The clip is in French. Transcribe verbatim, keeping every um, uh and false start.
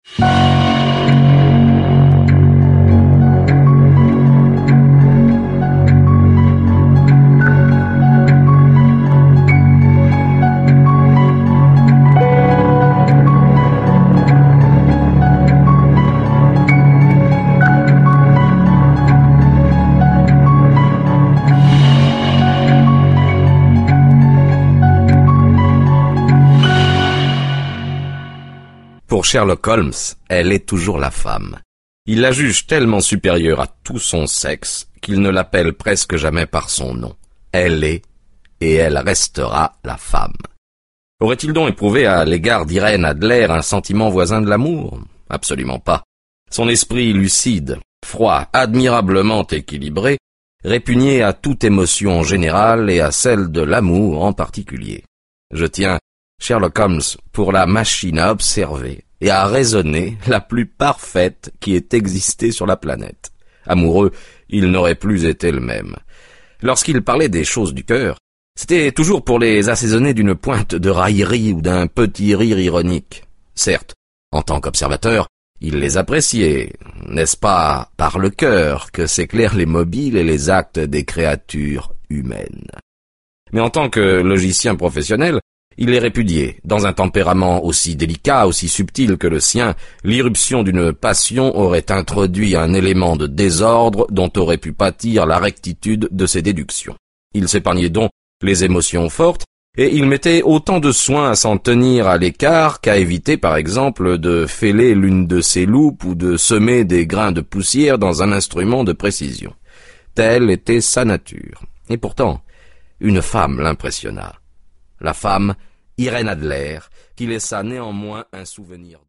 Pour Sherlock Holmes, elle est toujours la femme. Il la juge tellement supérieure à tout son sexe qu'il ne l'appelle presque jamais par son nom. Elle est, et elle restera, la femme. Aurait-il donc éprouvé à l'égard d'Irène Adler un sentiment voisin de l'amour? Absolument pas. Son esprit lucide, froid, admirablement équilibré, répugnait à toute émotion en général et à celle de l'amour en particulier. Je tiens Sherlock Holmes pour la machine à observer et à raisonner la plus parfaite qui ait existé sur la planète. Amoureux, il n'aurait plus été le même. Lorsqu'il parlait des choses du cœur, c'était toujours pour les assaisonner d'une pointe de raillerie ou d'un petit rire ironique. Certes, en tant qu'observateur, il les appréciait. N'est-ce pas par le cœur que s'éclairent les mobiles et les actes des créatures humaines? Mais en tant que logicien professionnel, il les répudiait. Dans un tempérament aussi délicat, aussi subtil que le sien, l'irruption d'une passion aurait introduit un élément de désordre dont aurait pu pâtir la rectitude de ses déductions. Il s'épargnait donc les émotions fortes, et il mettait autant de soin à s'en tenir à l'écart qu'à éviter, par exemple, de fêler l'une de ses loupes ou de semer des grains de poussière dans un instrument de précision. Telle était sa nature. Et pourtant, une femme l'impressionna. La femme, Irène Adler, qui laissa néanmoins un souvenir.